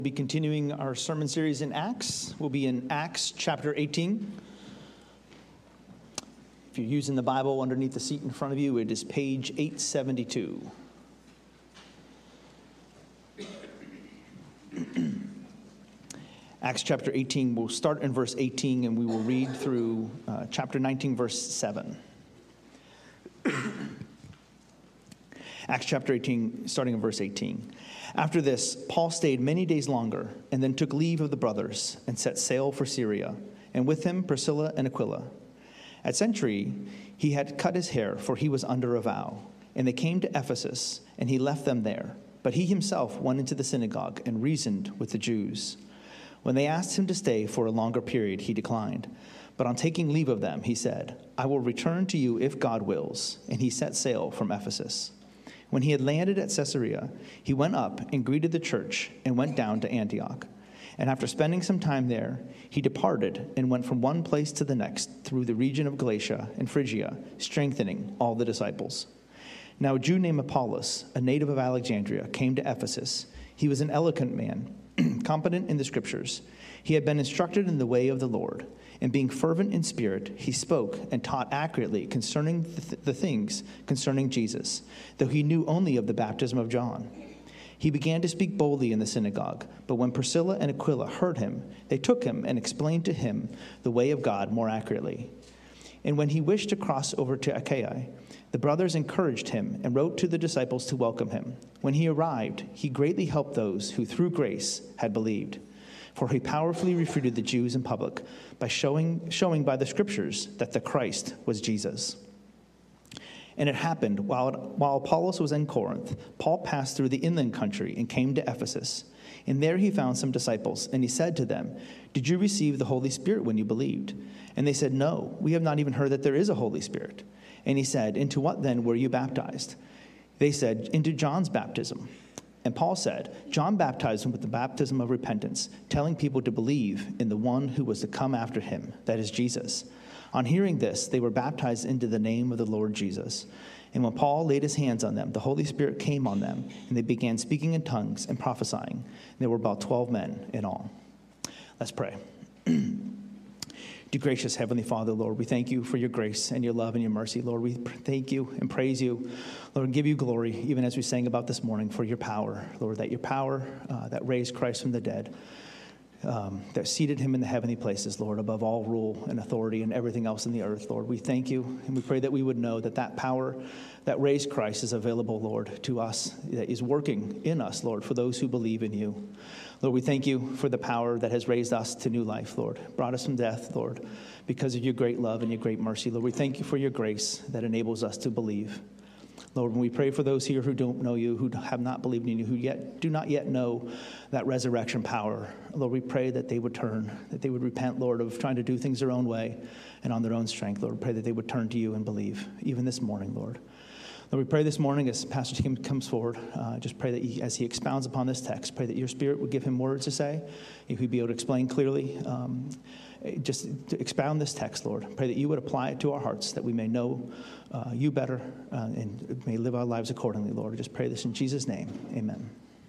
We'll be continuing our sermon series in Acts. We'll be in Acts chapter 18. If you're using the Bible underneath the seat in front of you, it is page 872. Acts chapter 18, we'll start in verse 18 and we will read through chapter 19, verse 7. Acts chapter 18, starting in verse 18. After this, Paul stayed many days longer and then took leave of the brothers and set sail for Syria, and with him Priscilla and Aquila. At Cenchreae, he had cut his hair, for he was under a vow. And they came to Ephesus, and he left them there. But he himself went into the synagogue and reasoned with the Jews. When they asked him to stay for a longer period, he declined. But on taking leave of them, he said, "I will return to you if God wills." And he set sail from Ephesus. When he had landed at Caesarea, he went up and greeted the church and went down to Antioch. And after spending some time there, he departed and went from one place to the next through the region of Galatia and Phrygia, strengthening all the disciples. Now a Jew named Apollos, a native of Alexandria, came to Ephesus. He was an eloquent man, competent in the scriptures. He had been instructed in the way of the Lord, and being fervent in spirit, he spoke and taught accurately concerning the things concerning Jesus, though he knew only of the baptism of John. He began to speak boldly in the synagogue, but when Priscilla and Aquila heard him, they took him and explained to him the way of God more accurately. And when he wished to cross over to Achaia, the brothers encouraged him and wrote to the disciples to welcome him. When he arrived, he greatly helped those who through grace had believed. For he powerfully refuted the Jews in public by showing by the scriptures that the Christ was Jesus. And it happened, while Apollos was in Corinth, Paul passed through the inland country and came to Ephesus. And there he found some disciples, and he said to them, "Did you receive the Holy Spirit when you believed?" And they said, "No, we have not even heard that there is a Holy Spirit." And he said, "Into what then were you baptized?" They said, "Into John's baptism." And Paul said, "John baptized him with the baptism of repentance, telling people to believe in the one who was to come after him, that is Jesus." On hearing this, they were baptized into the name of the Lord Jesus. And when Paul laid his hands on them, the Holy Spirit came on them, and they began speaking in tongues and prophesying. There were about 12 men in all. Let's pray. Dear gracious Heavenly Father, Lord, we thank you for your grace and your love and your mercy. Lord, we thank you and praise you. Lord, and give you glory, even as we sang about this morning, for your power. Lord, that your power that raised Christ from the dead, that seated him in the heavenly places, Lord, above all rule and authority and everything else in the earth. Lord, we thank you, and we pray that we would know that that power that raised Christ is available, Lord, to us, that is working in us, Lord, for those who believe in you. Lord, we thank you for the power that has raised us to new life, Lord, brought us from death, Lord, because of your great love and your great mercy. Lord, we thank you for your grace that enables us to believe. Lord, when we pray for those here who don't know you, who have not believed in you, who do not yet know that resurrection power, Lord, we pray that they would turn, that they would repent, Lord, of trying to do things their own way and on their own strength. Lord, we pray that they would turn to you and believe, even this morning, Lord. Lord, we pray this morning as Pastor Tim comes forward, just pray that as he expounds upon this text, pray that your Spirit would give him words to say, if he'd be able to explain clearly, just to expound this text, Lord. Pray that you would apply it to our hearts, that we may know you better and may live our lives accordingly, Lord. I just pray this in Jesus' name. Amen.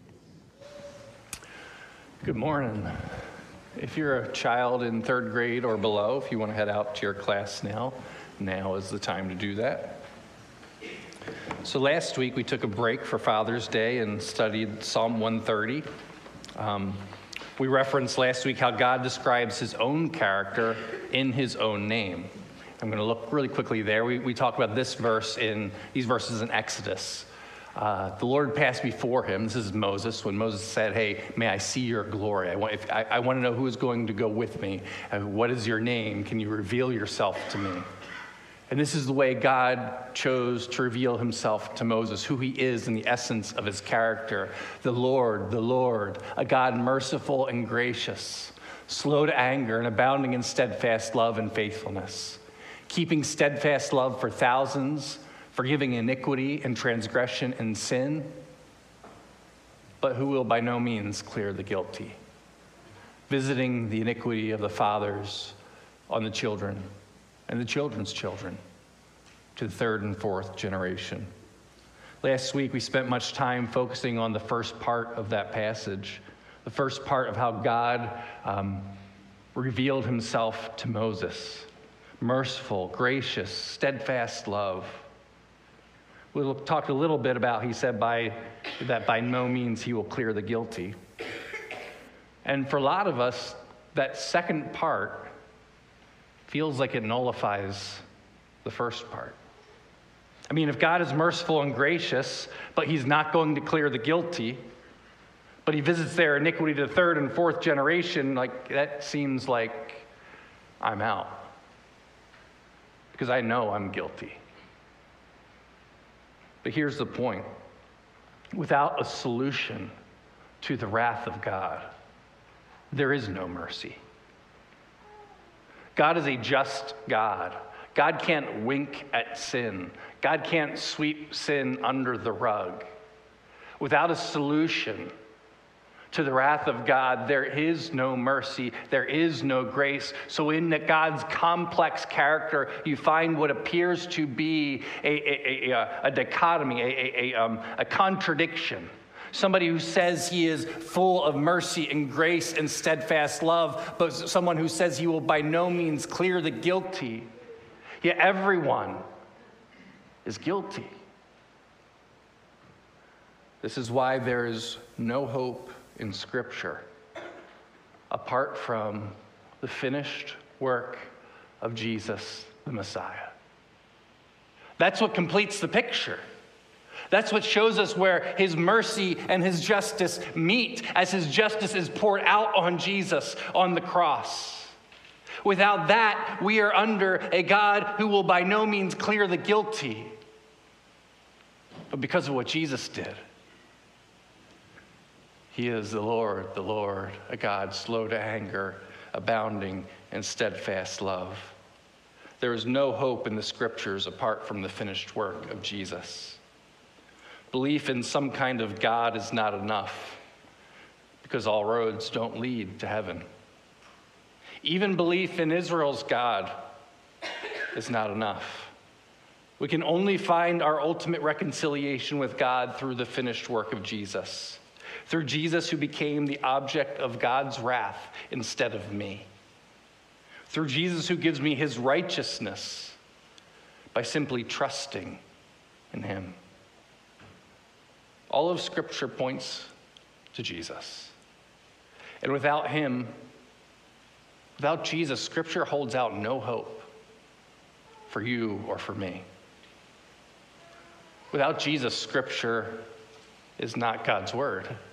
Good morning. If you're a child in third grade or below, if you want to head out to your class now is the time to do that. So last week we took a break for Father's Day and studied Psalm 130. We referenced last week how God describes his own character in his own name. I'm going to look really quickly there. We talked about these verses in Exodus. The Lord passed before him. This is Moses. When Moses said, "Hey, may I see your glory? I want to know who is going to go with me. What is your name? Can you reveal yourself to me?" And this is the way God chose to reveal himself to Moses, who he is in the essence of his character. The Lord, a God merciful and gracious, slow to anger and abounding in steadfast love and faithfulness, keeping steadfast love for thousands, forgiving iniquity and transgression and sin, but who will by no means clear the guilty, visiting the iniquity of the fathers on the children and the children's children to the third and fourth generation. Last week, we spent much time focusing on the first part of that passage, The first part of how God revealed himself to Moses. Merciful, gracious, steadfast love. We'll talk a little bit about, he said, that by no means he will clear the guilty. And for a lot of us, that second part feels like it nullifies the first part. I mean, if God is merciful and gracious, but he's not going to clear the guilty, but he visits their iniquity to the third and fourth generation, like that seems like I'm out. Because I know I'm guilty. But here's the point. Without a solution to the wrath of God, there is no mercy. God is a just God. God can't wink at sin. God can't sweep sin under the rug. Without a solution to the wrath of God, there is no mercy, there is no grace. So in God's complex character, you find what appears to be a dichotomy, a contradiction. Somebody who says he is full of mercy and grace and steadfast love, but someone who says he will by no means clear the guilty. Yet everyone is guilty. This is why there is no hope in Scripture apart from the finished work of Jesus, the Messiah. That's what completes the picture. That's what shows us where his mercy and his justice meet as his justice is poured out on Jesus on the cross. Without that, we are under a God who will by no means clear the guilty. But because of what Jesus did, he is the Lord, a God slow to anger, abounding in steadfast love. There is no hope in the Scriptures apart from the finished work of Jesus. Belief in some kind of God is not enough because all roads don't lead to heaven. Even belief in Israel's God is not enough. We can only find our ultimate reconciliation with God through the finished work of Jesus. Through Jesus, who became the object of God's wrath instead of me. Through Jesus, who gives me his righteousness by simply trusting in him. All of Scripture points to Jesus. And without him, without Jesus, Scripture holds out no hope for you or for me. Without Jesus, Scripture is not God's word.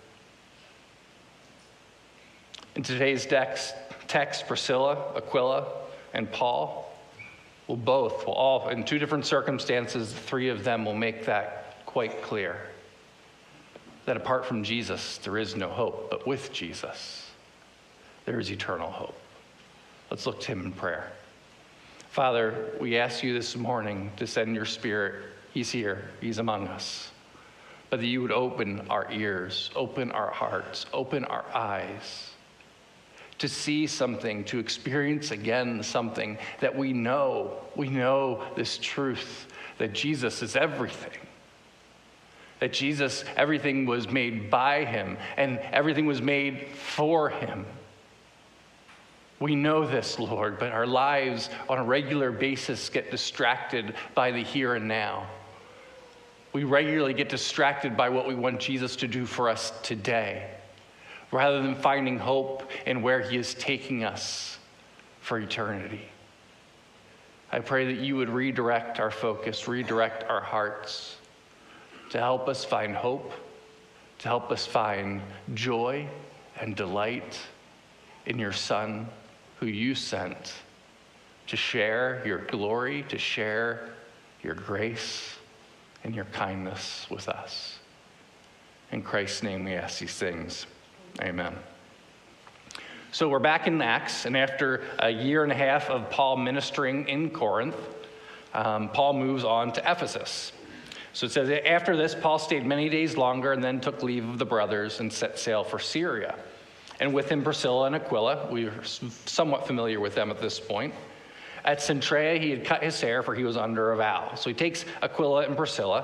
In today's text, Priscilla, Aquila, and Paul will all, in two different circumstances, the three of them will make that quite clear. That apart from Jesus, there is no hope, but with Jesus, there is eternal hope. Let's look to him in prayer. Father, we ask you this morning to send your Spirit. He's here, he's among us. But that you would open our ears, open our hearts, open our eyes to see something, to experience again something that we know this truth, that Jesus is everything. That Jesus, everything was made by him and everything was made for him. We know this, Lord, but our lives on a regular basis get distracted by the here and now. We regularly get distracted by what we want Jesus to do for us today, rather than finding hope in where he is taking us for eternity. I pray that you would redirect our focus, redirect our hearts to help us find hope, to help us find joy and delight in your Son, who you sent to share your glory, to share your grace and your kindness with us. In Christ's name we ask these things. Amen. So we're back in Acts, and after a year and a half of Paul ministering in Corinth, Paul moves on to Ephesus. So it says, after this, Paul stayed many days longer and then took leave of the brothers and set sail for Syria. And with him Priscilla and Aquila. We are somewhat familiar with them at this point. At Cenchrea, he had cut his hair, for he was under a vow. So he takes Aquila and Priscilla.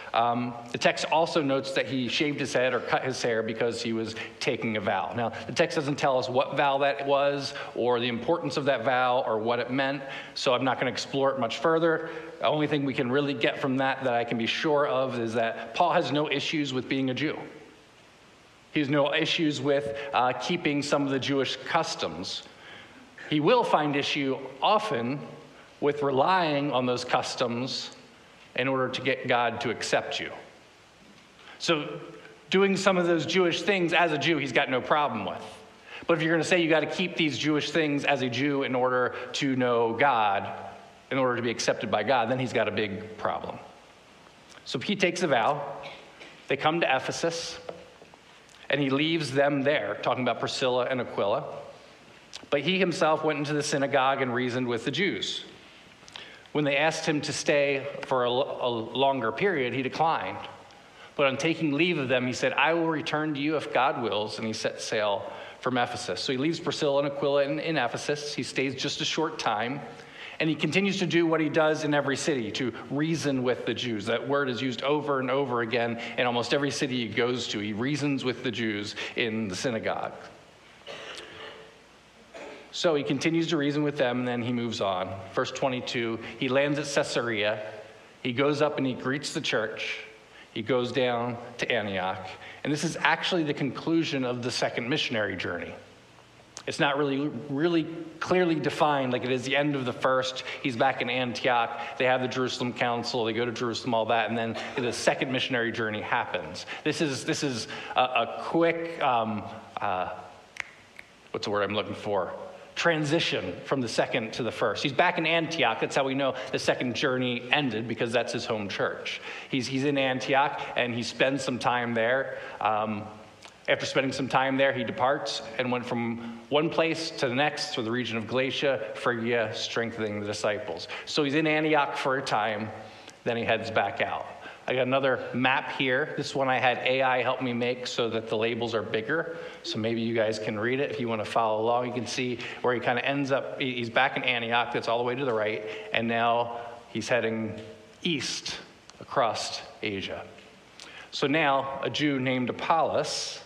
The text also notes that he shaved his head or cut his hair because he was taking a vow. Now, the text doesn't tell us what vow that was or the importance of that vow or what it meant, so I'm not going to explore it much further. The only thing we can really get from that I can be sure of is that Paul has no issues with being a Jew. He has no issues with keeping some of the Jewish customs. He will find issue often with relying on those customs in order to get God to accept you. So doing some of those Jewish things as a Jew, he's got no problem with. But if you're going to say you got to keep these Jewish things as a Jew in order to know God, in order to be accepted by God, then he's got a big problem. So he takes a vow. They come to Ephesus, and he leaves them there, talking about Priscilla and Aquila. But he himself went into the synagogue and reasoned with the Jews. When they asked him to stay for a longer period, he declined. But on taking leave of them, he said, I will return to you if God wills, and he set sail from Ephesus. So he leaves Priscilla and Aquila in Ephesus. He stays just a short time, and he continues to do what he does in every city, to reason with the Jews. That word is used over and over again in almost every city he goes to. He reasons with the Jews in the synagogue. So he continues to reason with them, and then he moves on. Verse 22, he lands at Caesarea. He goes up and he greets the church. He goes down to Antioch. And this is actually the conclusion of the second missionary journey. It's not really clearly defined like it is the end of the first. He's back in Antioch. They have the Jerusalem Council. They go to Jerusalem, all that. And then the second missionary journey happens. This is a quick, what's the word I'm looking for? Transition from the second to the first. He's back in Antioch. That's how we know the second journey ended, because that's his home church. He's in Antioch, and he spends some time there. After spending some time there, he departs and went from one place to the next through the region of Galatia, Phrygia, strengthening the disciples. So he's in Antioch for a time, then he heads back out. I got another map here. This one I had AI help me make so that the labels are bigger. So maybe you guys can read it if you want to follow along. You can see where he kind of ends up. He's back in Antioch. That's all the way to the right. And now he's heading east across Asia. So now a Jew named Apollos.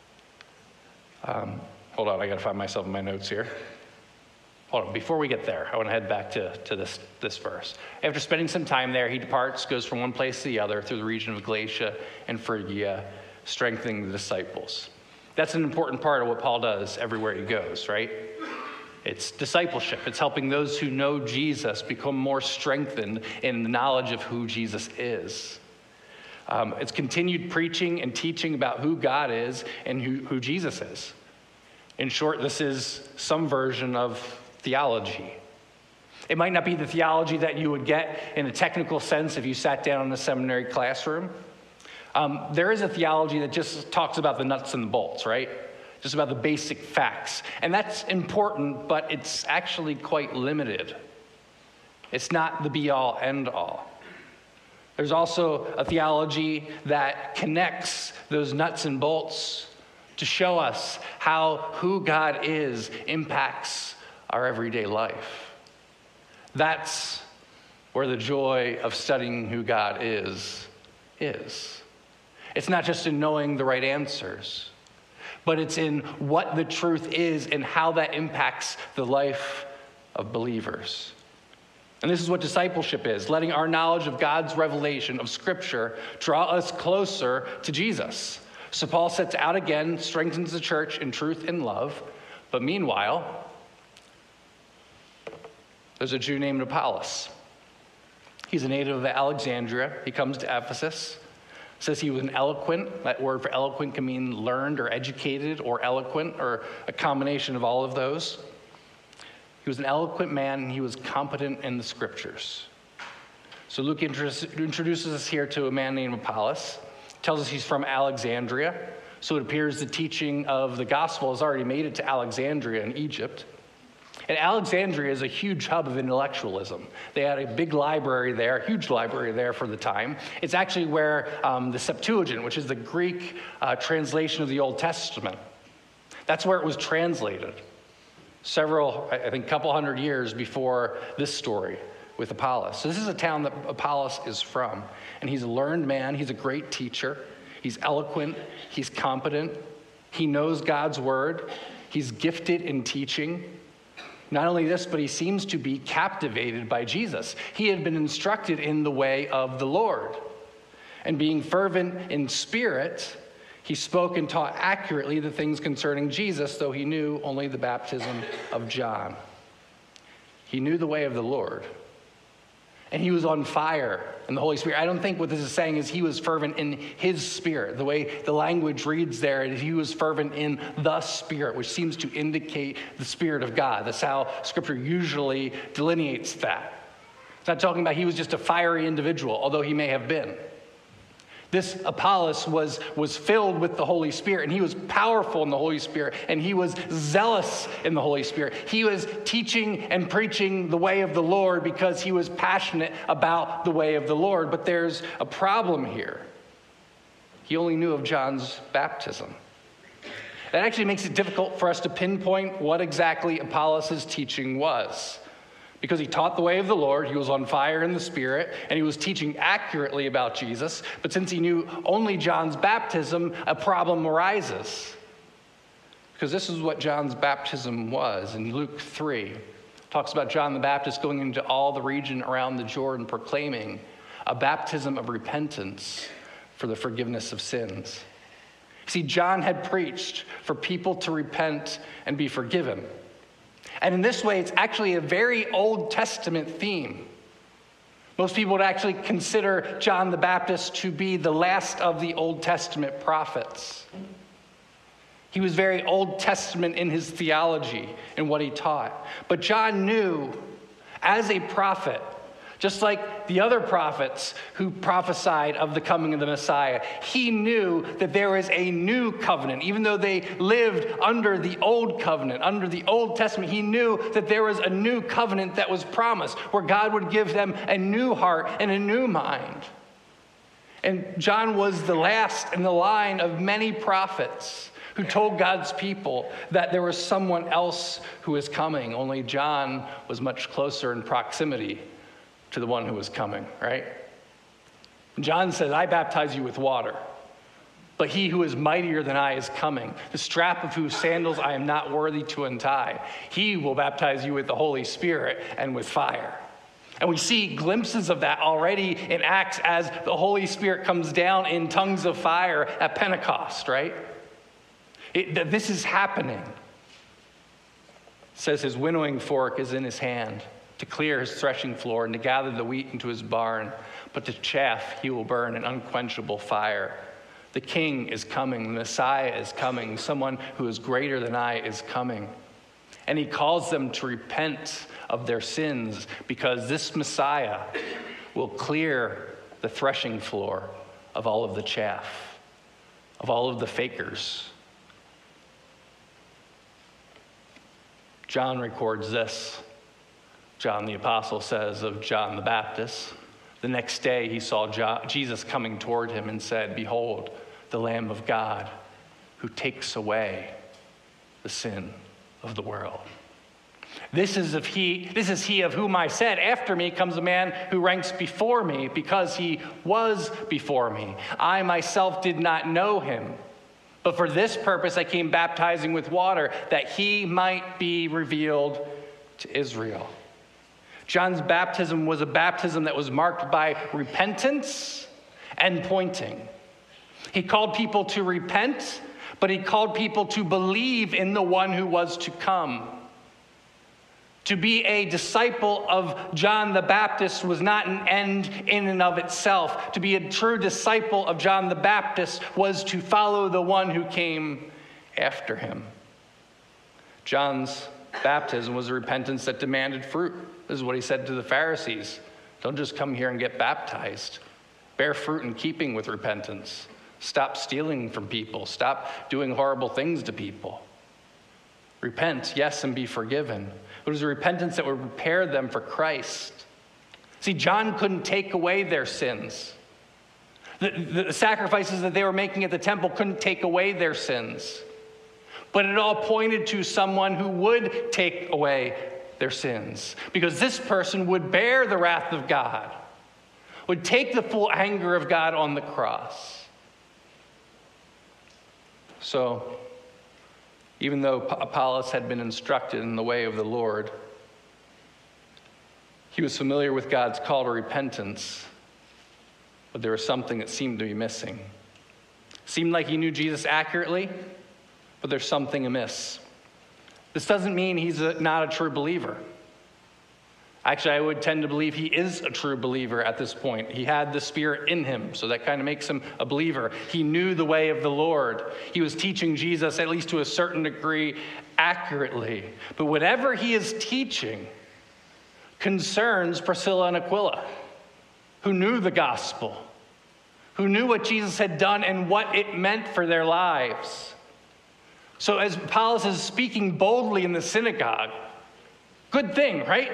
Hold on, I got to find myself in my notes here. Hold on, before we get there, I want to head back to this verse. After spending some time there, he departs, goes from one place to the other through the region of Galatia and Phrygia, strengthening the disciples. That's an important part of what Paul does everywhere he goes, right? It's discipleship. It's helping those who know Jesus become more strengthened in the knowledge of who Jesus is. It's continued preaching and teaching about who God is and who Jesus is. In short, this is some version of theology. It might not be the theology that you would get in a technical sense if you sat down in a seminary classroom. There is a theology that just talks about the nuts and the bolts, right? Just about the basic facts. And that's important, but it's actually quite limited. It's not the be-all, end-all. There's also a theology that connects those nuts and bolts to show us how who God is impacts our everyday life. That's where the joy of studying who God is. It's not just in knowing the right answers, but it's in what the truth is and how that impacts the life of believers. And this is what discipleship is, letting our knowledge of God's revelation of Scripture draw us closer to Jesus. So Paul sets out again, strengthens the church in truth and love, but meanwhile, there's a Jew named Apollos. He's a native of Alexandria. He comes to Ephesus. It says he was an eloquent. That word for eloquent can mean learned or educated or eloquent or a combination of all of those. He was an eloquent man, and he was competent in the Scriptures. So Luke introduces us here to a man named Apollos. Tells us he's from Alexandria. So it appears the teaching of the gospel has already made it to Alexandria in Egypt. And Alexandria is a huge hub of intellectualism. They had a big library there, a huge library there for the time. It's actually where the Septuagint, which is the Greek translation of the Old Testament, that's where it was translated. Couple hundred years before this story. with Apollos. So this is a town that Apollos is from. And he's a learned man. He's a great teacher. He's eloquent. He's competent. He knows God's word. He's gifted in teaching. Not only this, but he seems to be captivated by Jesus. He had been instructed in the way of the Lord. And being fervent in spirit, he spoke and taught accurately the things concerning Jesus, though he knew only the baptism of John. He knew the way of the Lord. And he was on fire in the Holy Spirit. I don't think what this is saying is he was fervent in his spirit. The way the language reads there is he was fervent in the Spirit, which seems to indicate the Spirit of God. That's how Scripture usually delineates that. It's not talking about he was just a fiery individual, although he may have been. This Apollos was filled with the Holy Spirit, and he was powerful in the Holy Spirit, and he was zealous in the Holy Spirit. He was teaching and preaching the way of the Lord because he was passionate about the way of the Lord. But there's a problem here. He only knew of John's baptism. That actually makes it difficult for us to pinpoint what exactly Apollos' teaching was. Because he taught the way of the Lord, he was on fire in the Spirit, and he was teaching accurately about Jesus. But since he knew only John's baptism, a problem arises. Because this is what John's baptism was. In Luke 3, talks about John the Baptist going into all the region around the Jordan, proclaiming a baptism of repentance for the forgiveness of sins. See, John had preached for people to repent and be forgiven. And in this way, it's actually a very Old Testament theme. Most people would actually consider John the Baptist to be the last of the Old Testament prophets. He was very Old Testament in his theology and what he taught. But John knew, as a prophet, just like the other prophets who prophesied of the coming of the Messiah, he knew that there is a new covenant. Even though they lived under the old covenant, under the Old Testament, he knew that there was a new covenant that was promised, where God would give them a new heart and a new mind. And John was the last in the line of many prophets who told God's people that there was someone else who was coming, only John was much closer in proximity to the one who was coming, right? John says, I baptize you with water, but he who is mightier than I is coming, the strap of whose sandals I am not worthy to untie. He will baptize you with the Holy Spirit and with fire. And we see glimpses of that already in Acts as the Holy Spirit comes down in tongues of fire at Pentecost, right? This is happening. It says his winnowing fork is in his hand, to clear his threshing floor and to gather the wheat into his barn, but the chaff he will burn in unquenchable fire. The King is coming, the Messiah is coming, someone who is greater than I is coming. And he calls them to repent of their sins, because this Messiah will clear the threshing floor of all of the chaff, of all of the fakers. John records this. John the Apostle says of John the Baptist, the next day he saw Jesus coming toward him and said, behold, the Lamb of God who takes away the sin of the world. This is he of whom I said, after me comes a man who ranks before me, because he was before me. I myself did not know him, but for this purpose I came baptizing with water, that he might be revealed to Israel. John's baptism was a baptism that was marked by repentance and pointing. He called people to repent, but he called people to believe in the one who was to come. To be a disciple of John the Baptist was not an end in and of itself. To be a true disciple of John the Baptist was to follow the one who came after him. John's baptism was a repentance that demanded fruit. This is what he said to the Pharisees. Don't just come here and get baptized. Bear fruit in keeping with repentance. Stop stealing from people. Stop doing horrible things to people. Repent, yes, and be forgiven. It was a repentance that would prepare them for Christ. See, John couldn't take away their sins. The sacrifices that they were making at the temple couldn't take away their sins. But it all pointed to someone who would take away their sins. Because this person would bear the wrath of God, would take the full anger of God on the cross. So, even though Apollos had been instructed in the way of the Lord, he was familiar with God's call to repentance, but there was something that seemed to be missing. Seemed like he knew Jesus accurately, but there's something amiss. This doesn't mean he's not a true believer. Actually, I would tend to believe he is a true believer at this point. He had the Spirit in him, so that kind of makes him a believer. He knew the way of the Lord. He was teaching Jesus, at least to a certain degree, accurately. But whatever he is teaching concerns Priscilla and Aquila, who knew the gospel, who knew what Jesus had done and what it meant for their lives. So as Apollos is speaking boldly in the synagogue, good thing, right?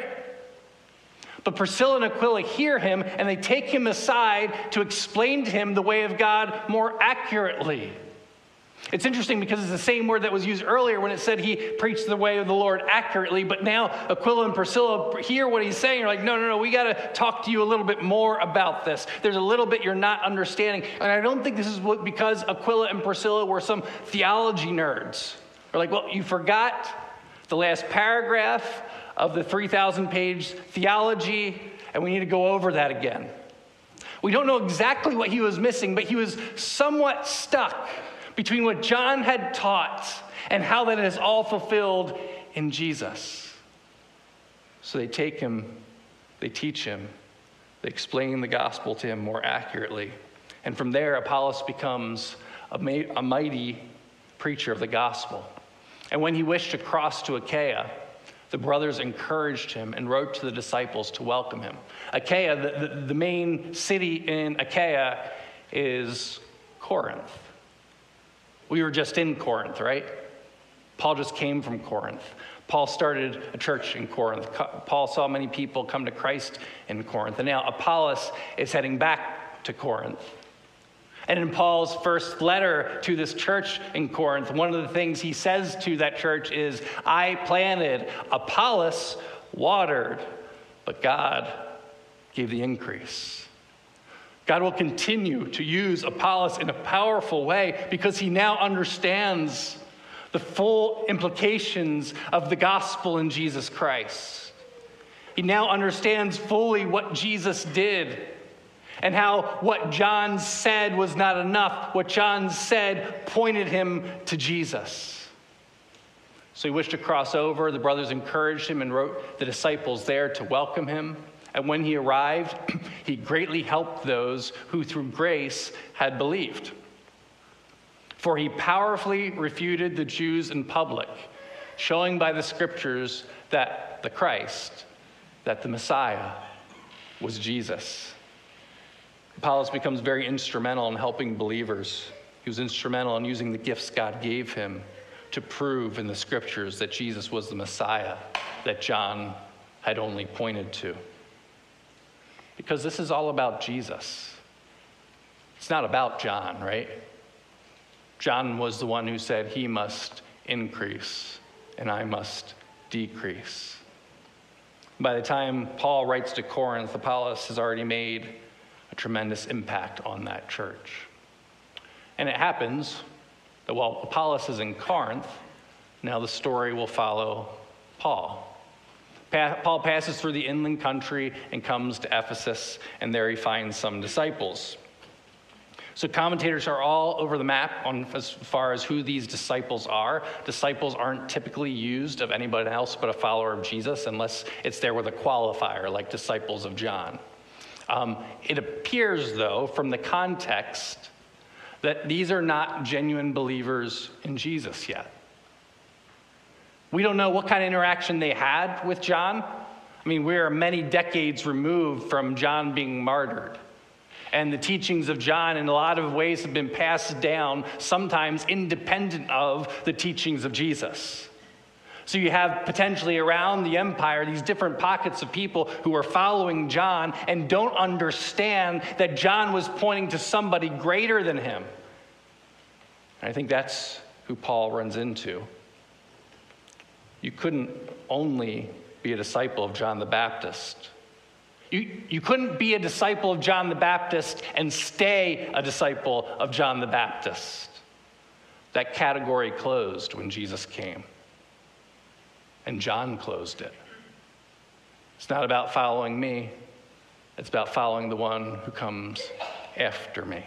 But Priscilla and Aquila hear him, and they take him aside to explain to him the way of God more accurately. It's interesting because it's the same word that was used earlier when it said he preached the way of the Lord accurately, but now Aquila and Priscilla hear what he's saying. You're like, no, we got to talk to you a little bit more about this. There's a little bit you're not understanding. And I don't think this is because Aquila and Priscilla were some theology nerds. They're like, well, you forgot the last paragraph of the 3,000-page theology, and we need to go over that again. We don't know exactly what he was missing, but he was somewhat stuck between what John had taught and how that is all fulfilled in Jesus. So they take him, they teach him, they explain the gospel to him more accurately. And from there, Apollos becomes a mighty preacher of the gospel. And when he wished to cross to Achaia, the brothers encouraged him and wrote to the disciples to welcome him. Achaia, the main city in Achaia, is Corinth. We were just in Corinth, right? Paul just came from Corinth. Paul started a church in Corinth. Paul saw many people come to Christ in Corinth. And now Apollos is heading back to Corinth. And in Paul's first letter to this church in Corinth, one of the things he says to that church is, I planted, Apollos watered, but God gave the increase. God will continue to use Apollos in a powerful way because he now understands the full implications of the gospel in Jesus Christ. He now understands fully what Jesus did and how what John said was not enough. What John said pointed him to Jesus. So he wished to cross over. The brothers encouraged him and wrote the disciples there to welcome him. And when he arrived, he greatly helped those who through grace had believed. For he powerfully refuted the Jews in public, showing by the scriptures that the Christ, that the Messiah, was Jesus. Apollos becomes very instrumental in helping believers. He was instrumental in using the gifts God gave him to prove in the scriptures that Jesus was the Messiah that John had only pointed to. Because this is all about Jesus. It's not about John, right? John was the one who said he must increase and I must decrease. By the time Paul writes to Corinth, Apollos has already made a tremendous impact on that church. And it happens that while Apollos is in Corinth, now the story will follow Paul. Paul passes through the inland country and comes to Ephesus, and there he finds some disciples. So commentators are all over the map on as far as who these disciples are. Disciples aren't typically used of anybody else but a follower of Jesus unless it's there with a qualifier like disciples of John. It appears, though, from the context that these are not genuine believers in Jesus yet. We don't know what kind of interaction they had with John. I mean, we are many decades removed from John being martyred. And the teachings of John in a lot of ways have been passed down, sometimes independent of the teachings of Jesus. So you have potentially around the empire these different pockets of people who are following John and don't understand that John was pointing to somebody greater than him. And I think that's who Paul runs into. You couldn't only be a disciple of John the Baptist. You couldn't be a disciple of John the Baptist and stay a disciple of John the Baptist. That category closed when Jesus came. And John closed it. It's not about following me. It's about following the one who comes after me.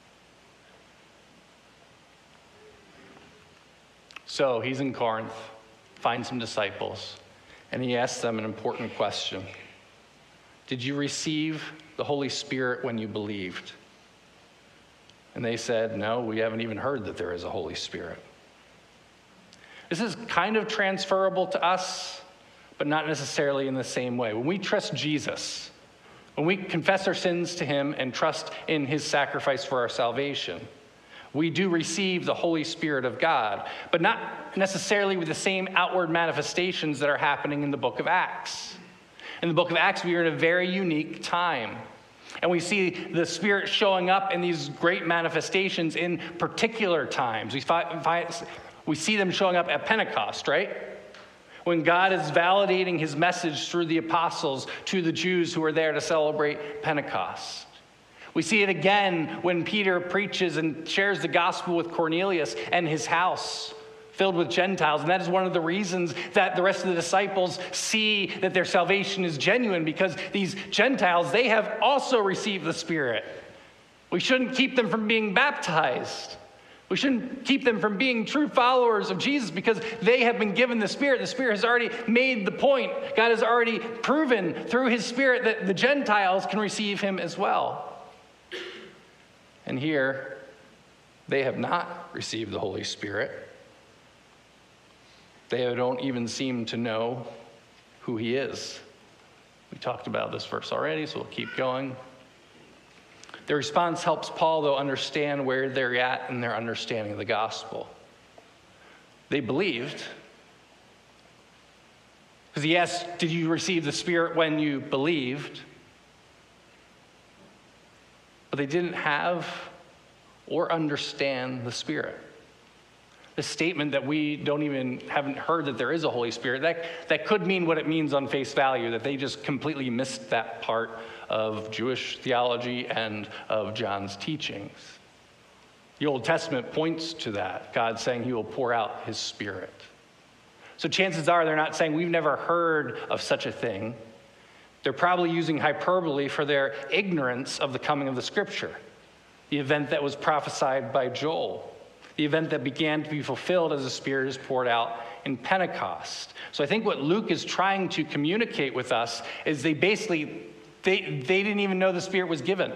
So he's in Corinth, finds some disciples, and he asks them an important question. Did you receive the Holy Spirit when you believed? And they said, no, we haven't even heard that there is a Holy Spirit. This is kind of transferable to us, but not necessarily in the same way. When we trust Jesus, when we confess our sins to him and trust in his sacrifice for our salvation, we do receive the Holy Spirit of God, but not necessarily with the same outward manifestations that are happening in the book of Acts. In the book of Acts, we are in a very unique time. And we see the Spirit showing up in these great manifestations in particular times. We see them showing up at Pentecost, right? When God is validating his message through the apostles to the Jews who are there to celebrate Pentecost. We see it again when Peter preaches and shares the gospel with Cornelius and his house filled with Gentiles. And that is one of the reasons that the rest of the disciples see that their salvation is genuine, because these Gentiles, they have also received the Spirit. We shouldn't keep them from being baptized. We shouldn't keep them from being true followers of Jesus because they have been given the Spirit. The Spirit has already made the point. God has already proven through his Spirit that the Gentiles can receive him as well. And here, they have not received the Holy Spirit. They don't even seem to know who he is. We talked about this verse already, so we'll keep going. Their response helps Paul, though, understand where they're at in their understanding of the gospel. They believed. Because he asked, did you receive the Spirit when you believed? But they didn't have or understand the Spirit. The statement that we haven't heard that there is a Holy Spirit, that could mean what it means on face value, that they just completely missed that part of Jewish theology and of John's teachings. The Old Testament points to that, God saying he will pour out his Spirit. So chances are they're not saying we've never heard of such a thing. They're probably using hyperbole for their ignorance of the coming of the Scripture, the event that was prophesied by Joel, the event that began to be fulfilled as the Spirit is poured out in Pentecost. So I think what Luke is trying to communicate with us is they didn't even know the Spirit was given.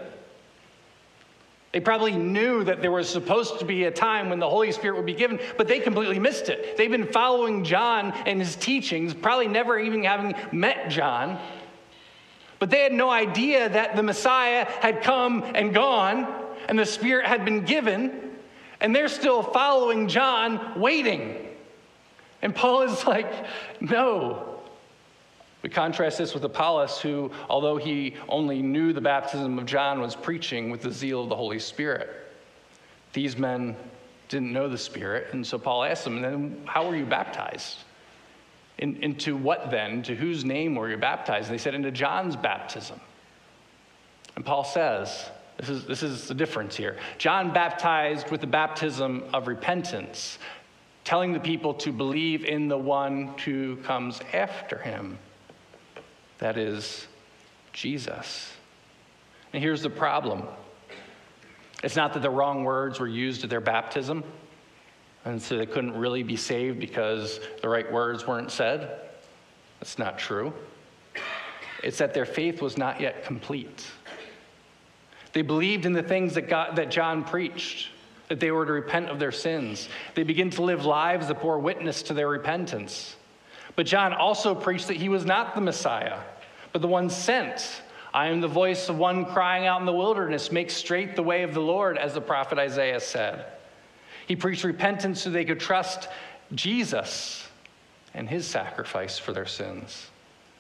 They probably knew that there was supposed to be a time when the Holy Spirit would be given, but they completely missed it. They've been following John and his teachings, probably never even having met John. But they had no idea that the Messiah had come and gone, and the Spirit had been given, and they're still following John, waiting. And Paul is like, no. We contrast this with Apollos, who, although he only knew the baptism of John, was preaching with the zeal of the Holy Spirit. These men didn't know the Spirit, and so Paul asked them, then how were you baptized? Into what then? Into whose name were you baptized? And they said, into John's baptism. And Paul says, this is the difference here. John baptized with the baptism of repentance, telling the people to believe in the one who comes after him. That is Jesus. And here's the problem. It's not that the wrong words were used at their baptism, and so they couldn't really be saved because the right words weren't said. That's not true. It's that their faith was not yet complete. They believed in the things that John preached, that they were to repent of their sins. They begin to live lives that bore witness to their repentance. But John also preached that he was not the Messiah, but the one sent. I am the voice of one crying out in the wilderness, make straight the way of the Lord, as the prophet Isaiah said. He preached repentance so they could trust Jesus and his sacrifice for their sins.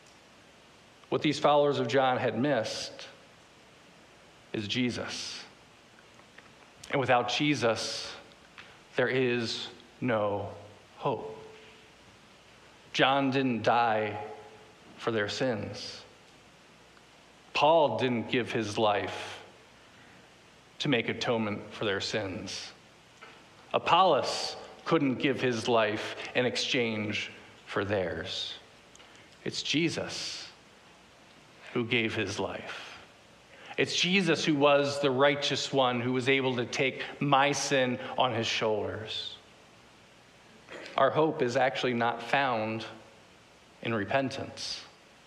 What these followers of John had missed is Jesus. And without Jesus, there is no hope. John didn't die for their sins. Paul didn't give his life to make atonement for their sins. Apollos couldn't give his life in exchange for theirs. It's Jesus who gave his life. It's Jesus who was the righteous one who was able to take my sin on his shoulders. Our hope is actually not found in repentance.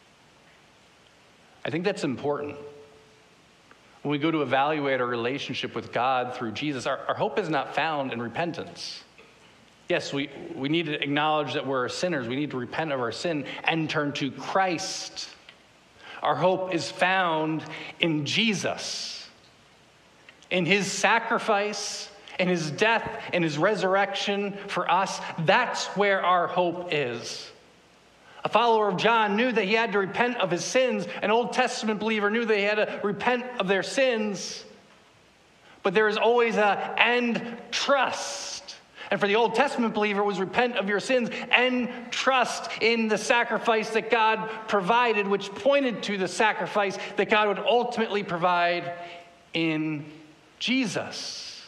I think that's important. When we go to evaluate our relationship with God through Jesus, our hope is not found in repentance. Yes, we need to acknowledge that we're sinners. We need to repent of our sin and turn to Christ. Our hope is found in Jesus, in his sacrifice, in his death, in his resurrection for us. That's where our hope is. A follower of John knew that he had to repent of his sins. An Old Testament believer knew that he had to repent of their sins. But there is always and trust. And for the Old Testament believer, it was repent of your sins and trust in the sacrifice that God provided, which pointed to the sacrifice that God would ultimately provide in Jesus.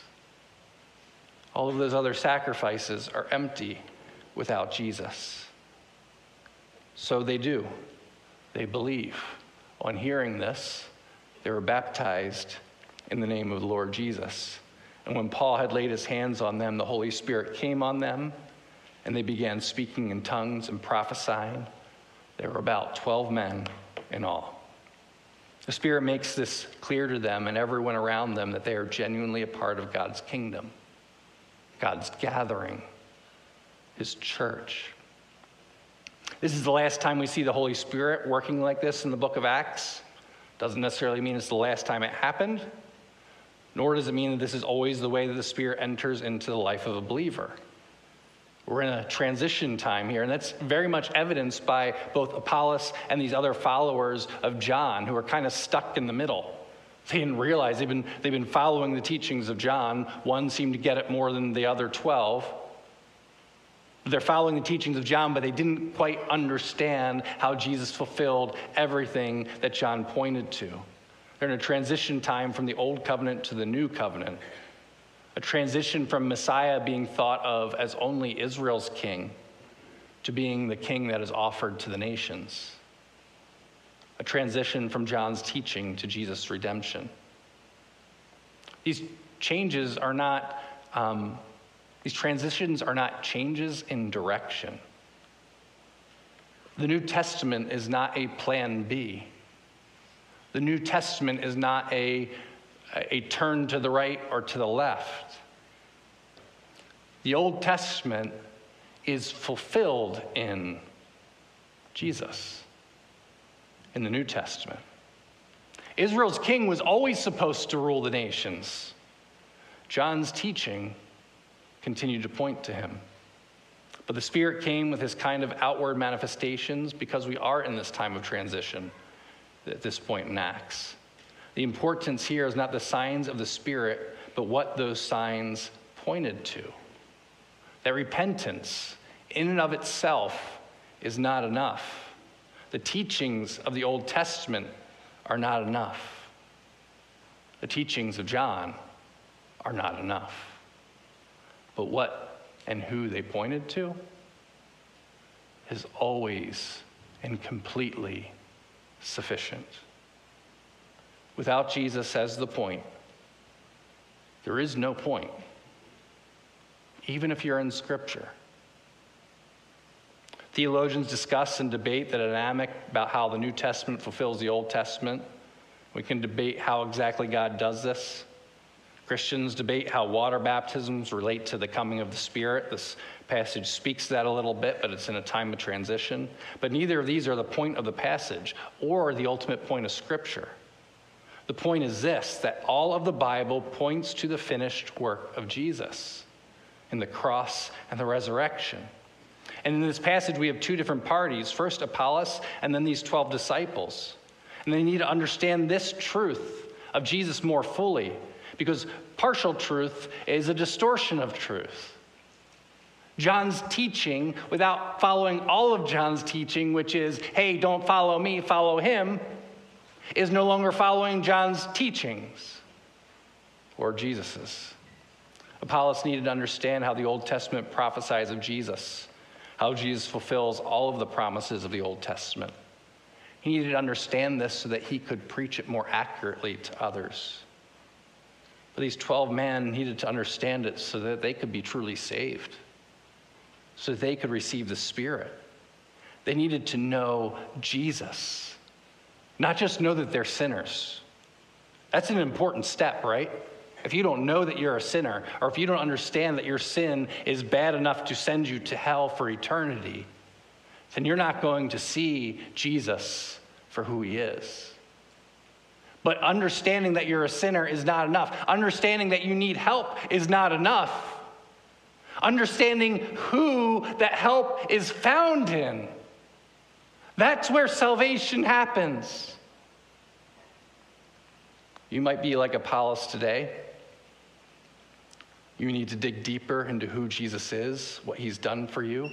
All of those other sacrifices are empty without Jesus. So they do. They believe. On hearing this, they were baptized in the name of the Lord Jesus. And when Paul had laid his hands on them, the Holy Spirit came on them, and they began speaking in tongues and prophesying. There were about 12 men in all. The Spirit makes this clear to them and everyone around them that they are genuinely a part of God's kingdom, God's gathering, his church. This is the last time we see the Holy Spirit working like this in the book of Acts. Doesn't necessarily mean it's the last time it happened, nor does it mean that this is always the way that the Spirit enters into the life of a believer. We're in a transition time here, and that's very much evidenced by both Apollos and these other followers of John who are kind of stuck in the middle. They didn't realize they've been following the teachings of John. One seemed to get it more than the other 12. They're following the teachings of John, but they didn't quite understand how Jesus fulfilled everything that John pointed to. They're in a transition time from the old covenant to the new covenant. A transition from Messiah being thought of as only Israel's king to being the king that is offered to the nations. A transition from John's teaching to Jesus' redemption. These transitions are not changes in direction. The New Testament is not a plan B. The New Testament is not a turn to the right or to the left. The Old Testament is fulfilled in Jesus, in the New Testament. Israel's king was always supposed to rule the nations. John's teaching continued to point to him. But the Spirit came with his kind of outward manifestations because we are in this time of transition at this point in Acts. The importance here is not the signs of the Spirit, but what those signs pointed to. That repentance, in and of itself, is not enough. The teachings of the Old Testament are not enough. The teachings of John are not enough. But what and who they pointed to is always and completely sufficient. Without Jesus as the point, there is no point, even if you're in Scripture. Theologians discuss and debate the dynamic about how the New Testament fulfills the Old Testament. We can debate how exactly God does this. Christians debate how water baptisms relate to the coming of the Spirit. This passage speaks to that a little bit, but it's in a time of transition. But neither of these are the point of the passage or the ultimate point of Scripture. The point is this, that all of the Bible points to the finished work of Jesus in the cross and the resurrection. And in this passage, we have two different parties. First, Apollos, and then these 12 disciples. And they need to understand this truth of Jesus more fully, because partial truth is a distortion of truth. John's teaching, without following all of John's teaching, which is, hey, don't follow me, follow him, is no longer following John's teachings or Jesus's. Apollos needed to understand how the Old Testament prophesies of Jesus, how Jesus fulfills all of the promises of the Old Testament. He needed to understand this so that he could preach it more accurately to others. But these 12 men needed to understand it so that they could be truly saved, so that they could receive the Spirit. They needed to know Jesus, not just know that they're sinners. That's an important step, right? If you don't know that you're a sinner, or if you don't understand that your sin is bad enough to send you to hell for eternity, then you're not going to see Jesus for who he is. But understanding that you're a sinner is not enough. Understanding that you need help is not enough. Understanding who that help is found in, that's where salvation happens. You might be like Apollos today. You need to dig deeper into who Jesus is, what he's done for you,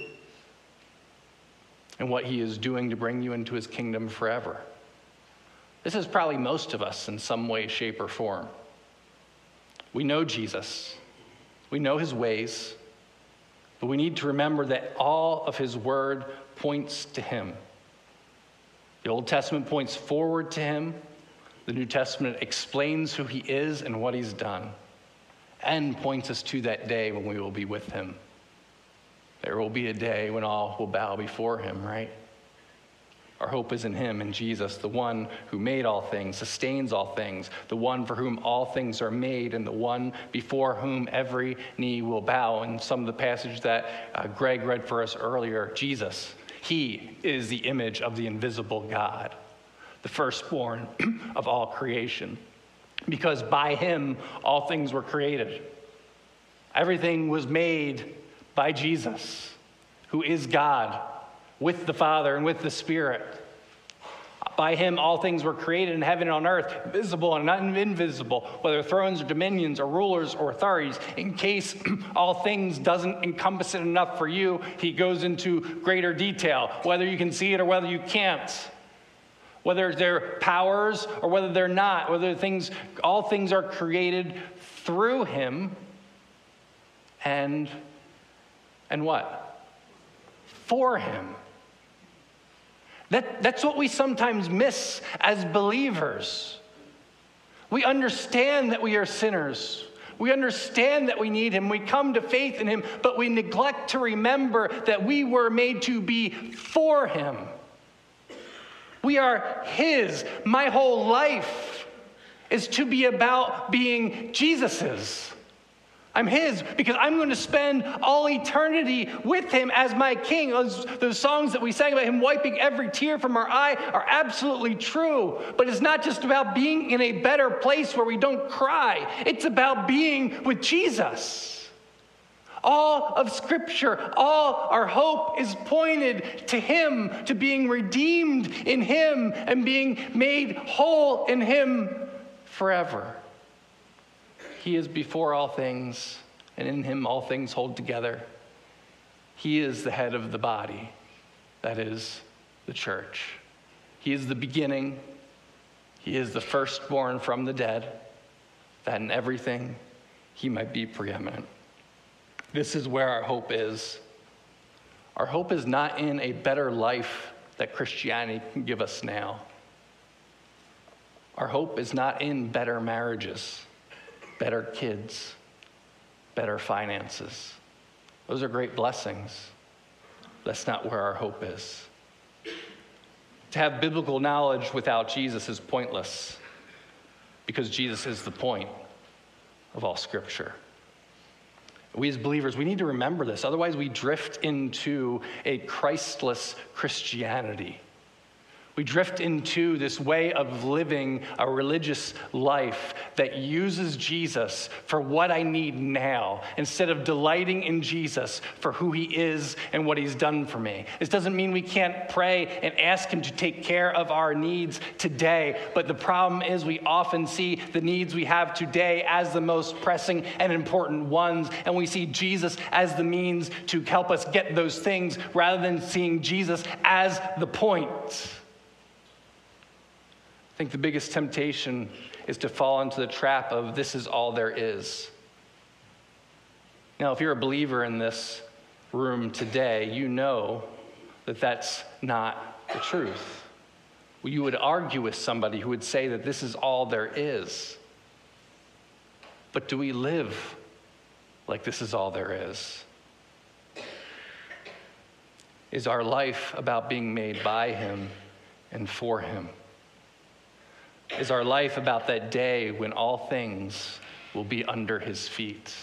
and what he is doing to bring you into his kingdom forever. This is probably most of us in some way, shape, or form. We know Jesus. We know his ways. But we need to remember that all of his word points to him. The Old Testament points forward to him. The New Testament explains who he is and what he's done, and points us to that day when we will be with him. There will be a day when all will bow before him, right? Our hope is in him, in Jesus, the one who made all things, sustains all things, the one for whom all things are made, and the one before whom every knee will bow. And some of the passage that Greg read for us earlier, Jesus, he is the image of the invisible God, the firstborn of all creation, because by him all things were created. Everything was made by Jesus, who is God, with the Father and with the Spirit. By him all things were created in heaven and on earth, visible and invisible, whether thrones or dominions or rulers or authorities. In case all things doesn't encompass it enough for you, he goes into greater detail, whether you can see it or whether you can't. Whether they're powers or whether they're not, all things are created through him and what? For him. That's what we sometimes miss as believers. We understand that we are sinners. We understand that we need him. We come to faith in him, but we neglect to remember that we were made to be for him. We are his. My whole life is to be about being Jesus's. I'm his because I'm going to spend all eternity with him as my king. Those songs that we sang about him wiping every tear from our eye are absolutely true. But it's not just about being in a better place where we don't cry. It's about being with Jesus. All of Scripture, all our hope is pointed to him, to being redeemed in him and being made whole in him forever. He is before all things, and in him all things hold together. He is the head of the body, that is, the church. He is the beginning. He is the firstborn from the dead, that in everything he might be preeminent. This is where our hope is. Our hope is not in a better life that Christianity can give us now. Our hope is not in better marriages, better kids, better finances. Those are great blessings. That's not where our hope is. To have biblical knowledge without Jesus is pointless, because Jesus is the point of all Scripture. We as believers, we need to remember this. Otherwise, we drift into a Christless Christianity We drift into this way of living a religious life that uses Jesus for what I need now, instead of delighting in Jesus for who he is and what he's done for me. This doesn't mean we can't pray and ask him to take care of our needs today, but the problem is we often see the needs we have today as the most pressing and important ones, and we see Jesus as the means to help us get those things rather than seeing Jesus as the point. I think the biggest temptation is to fall into the trap of this is all there is. Now, if you're a believer in this room today, you know that that's not the truth. You would argue with somebody who would say that this is all there is. But do we live like this is all there is? Is our life about being made by him and for him? Is our life about that day when all things will be under his feet?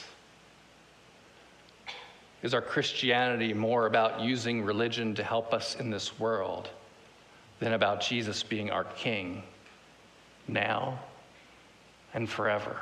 Is our Christianity more about using religion to help us in this world than about Jesus being our King now and forever?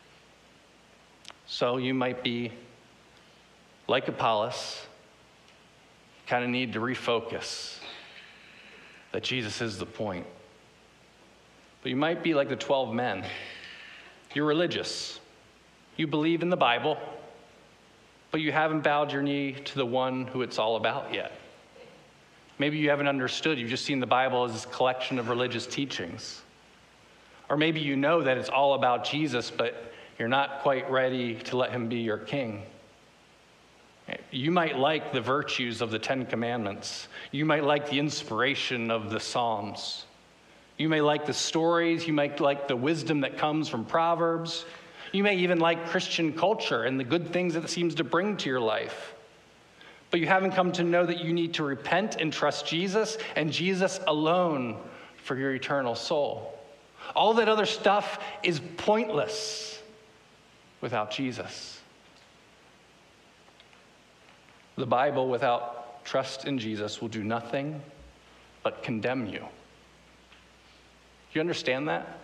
So you might be like Apollos, kind of need to refocus that Jesus is the point. But you might be like the 12 men. You're religious. You believe in the Bible, but you haven't bowed your knee to the one who it's all about yet. Maybe you haven't understood. You've just seen the Bible as a collection of religious teachings. Or maybe you know that it's all about Jesus, but you're not quite ready to let him be your king. You might like the virtues of the Ten Commandments. You might like the inspiration of the Psalms. You may like the stories. You might like the wisdom that comes from Proverbs. You may even like Christian culture and the good things that it seems to bring to your life. But you haven't come to know that you need to repent and trust Jesus and Jesus alone for your eternal soul. All that other stuff is pointless without Jesus. The Bible without trust in Jesus will do nothing but condemn you. Do you understand that?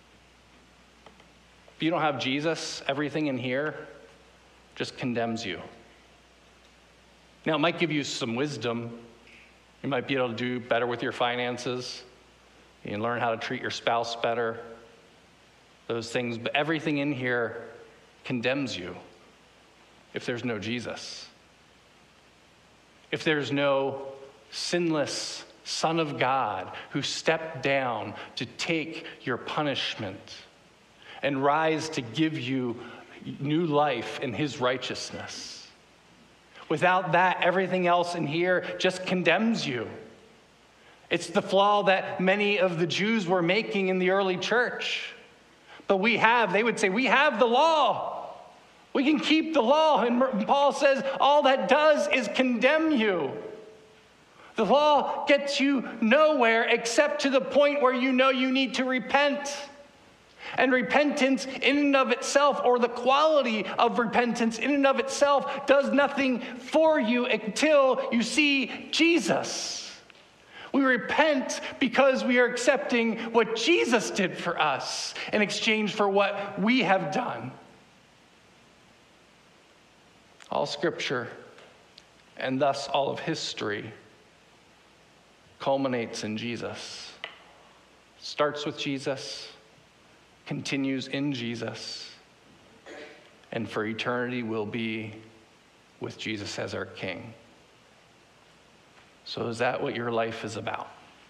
If you don't have Jesus, everything in here just condemns you. Now, it might give you some wisdom. You might be able to do better with your finances. You can learn how to treat your spouse better. Those things. But everything in here condemns you if there's no Jesus. If there's no sinless Son of God who stepped down to take your punishment and rise to give you new life in his righteousness. Without that, everything else in here just condemns you. It's the flaw that many of the Jews were making in the early church. But they would say, we have the law. We can keep the law. And Paul says, all that does is condemn you. The law gets you nowhere except to the point where you know you need to repent. And repentance in and of itself, or the quality of repentance in and of itself, does nothing for you until you see Jesus. We repent because we are accepting what Jesus did for us in exchange for what we have done. All Scripture, and thus all of history, culminates in Jesus. Starts with Jesus, continues in Jesus, and for eternity will be with Jesus as our King. So is that what your life is about?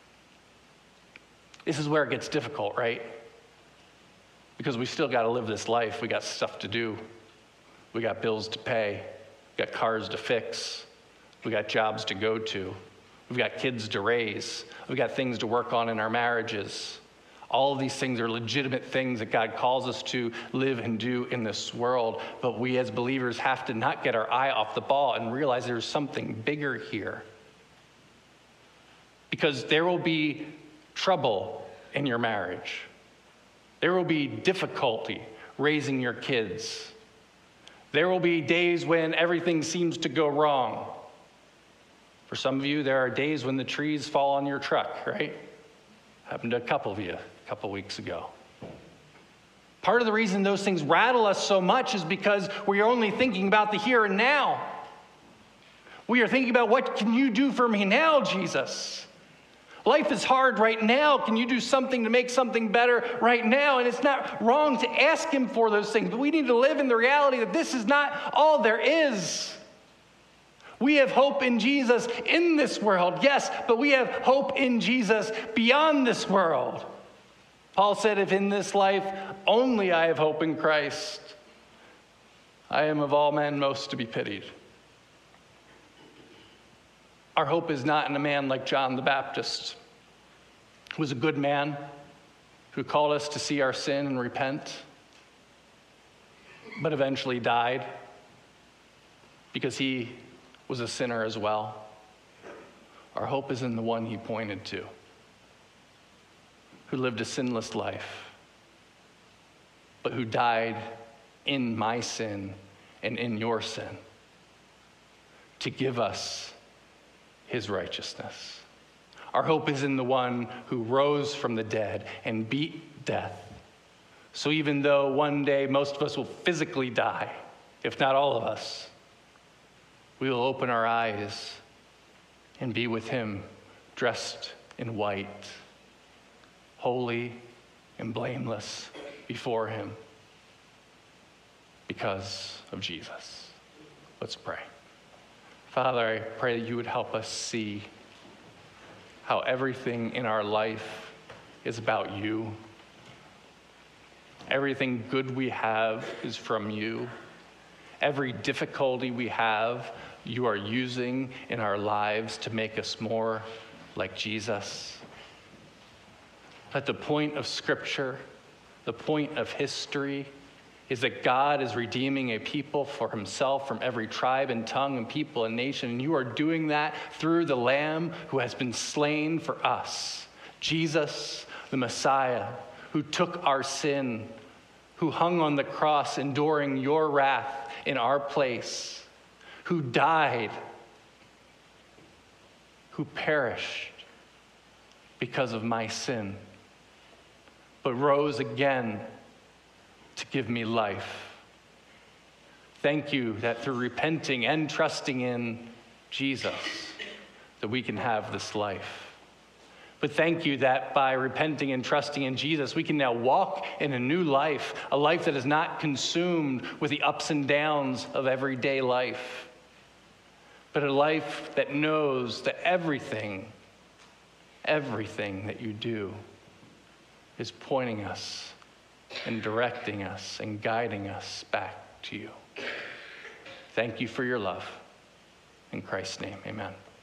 This is where it gets difficult, right? Because we still got to live this life. We got stuff to do. We got bills to pay. We got cars to fix. We got jobs to go to. We've got kids to raise. We've got things to work on in our marriages. All of these things are legitimate things that God calls us to live and do in this world. But we as believers have to not get our eye off the ball and realize there's something bigger here. Because there will be trouble in your marriage. There will be difficulty raising your kids. There will be days when everything seems to go wrong. For some of you, there are days when the trees fall on your truck, right? Happened to a couple of you a couple weeks ago. Part of the reason those things rattle us so much is because we are only thinking about the here and now. We are thinking about, what can you do for me now, Jesus? Life is hard right now. Can you do something to make something better right now? And it's not wrong to ask him for those things, but we need to live in the reality that this is not all there is. We have hope in Jesus in this world, yes, but we have hope in Jesus beyond this world. Paul said, if in this life only I have hope in Christ, I am of all men most to be pitied. Our hope is not in a man like John the Baptist, who was a good man, who called us to see our sin and repent, but eventually died because he was a sinner as well. Our hope is in the one he pointed to, who lived a sinless life, but who died in my sin and in your sin to give us his righteousness. Our hope is in the one who rose from the dead and beat death. So even though one day most of us will physically die, if not all of us, we will open our eyes and be with him, dressed in white, holy and blameless before him because of Jesus. Let's pray. Father, I pray that you would help us see how everything in our life is about you. Everything good we have is from you. Every difficulty we have, you are using in our lives to make us more like Jesus. At the point of Scripture, the point of history, is that God is redeeming a people for himself from every tribe and tongue and people and nation. And you are doing that through the Lamb who has been slain for us. Jesus, the Messiah, who took our sin, who hung on the cross enduring your wrath in our place, who died, who perished because of my sin, but rose again to give me life. Thank you that through repenting and trusting in Jesus, that we can have this life. But thank you that by repenting and trusting in Jesus, we can now walk in a new life, a life that is not consumed with the ups and downs of everyday life, but a life that knows that everything that you do is pointing us and directing us and guiding us back to you. Thank you for your love. In Christ's name, amen.